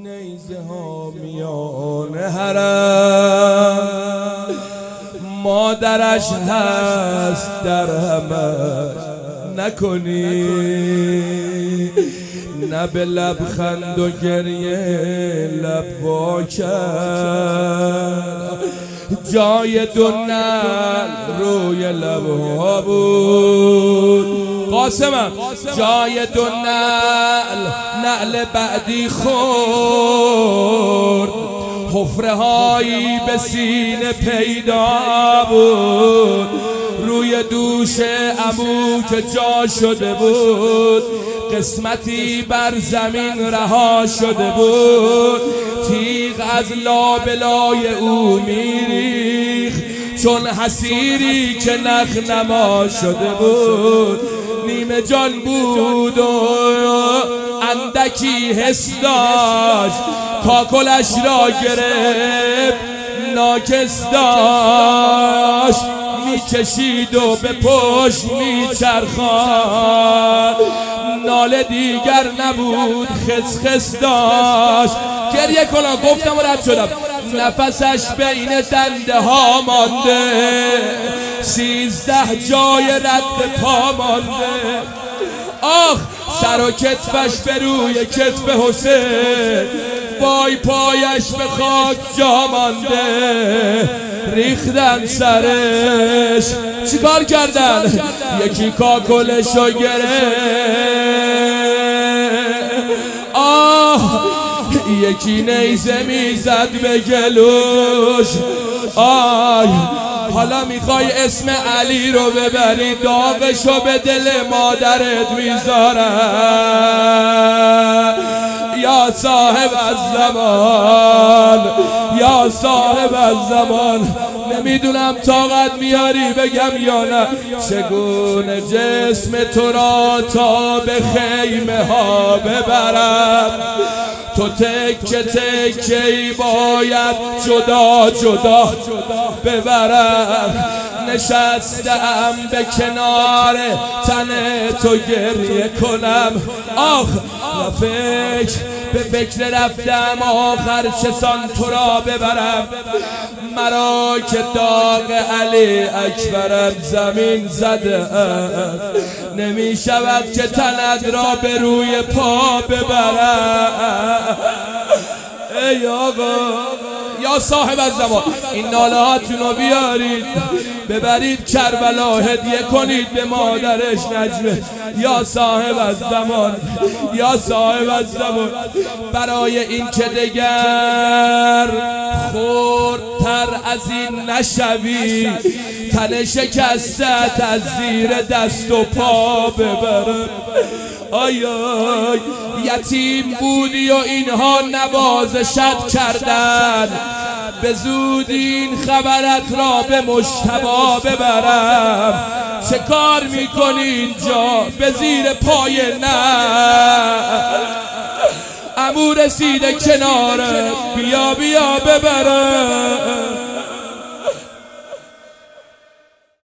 نیزه ها میان حرم، مادرش هست در همش نکنی، نه به لبخند و گریه لب وا کرد، جای دو نعل روی لبها بود. قاسمم جای دو نعل بعدی خورد، حفره هایی به سینه پیدا بود، روی دوش عمو که جا شده بود، قسمتی بر زمین رها شده بود، تیغ از لابلای او میریخت چون حسیری که نخنما شده بود. نیمه جان بود و اندکی حس داشت، کاکلش را گرفت ناکس داشت، میکشید و به پشت میچرخاند، ناله دیگر نبود خس خس داشت. گریه کنم گفتم و رد شدم، نفسش بین دنده ها مانده، 13 جای رد پا مانده. آخ سر و کتفش به روی کتف حسین، وای پایش به خاک جا مانده، ریختن سرش. چیکار کردن؟ یکی کاکلشو گرفت، یکی نیزه میزد به گلوش. آی حالا میخوای اسم علی رو ببری، داغشو به دل مادرت میذارم. یا صاحب الزمان، یا صاحب الزمان، نمیدونم طاقت میاری بگم یا نه، چگونه جسم تو را تا به خیمه ها ببرم، تو تکه تکه‌ای باید جدا جدا ببرم. نشستم به کنار تن تو گریه کنم. آخ به فکر رفتم آخر چسان تو را ببرم، مرا که داغ علی اکبرم زمین زده، نمی شود که تنت را به روی پا ببرم. ای آقا یا صاحب الزمان، این ناله هاتون رو بیارید ببرید کربلا، هدیه کنید به مادرش نجمه. یا صاحب الزمان، یا صاحب الزمان، برای این که دگر خردتر از این نشوی، تن شکستت از زیر دست و پا ببرم. آی آی یتیم بودی و اینها نوازشت کردن، به زودی این خبرت را به مجتبی ببرم. چه کار میکنی اینجا به زیر پای نه؟ عمو رسیده کناره، بیا بیا ببرم.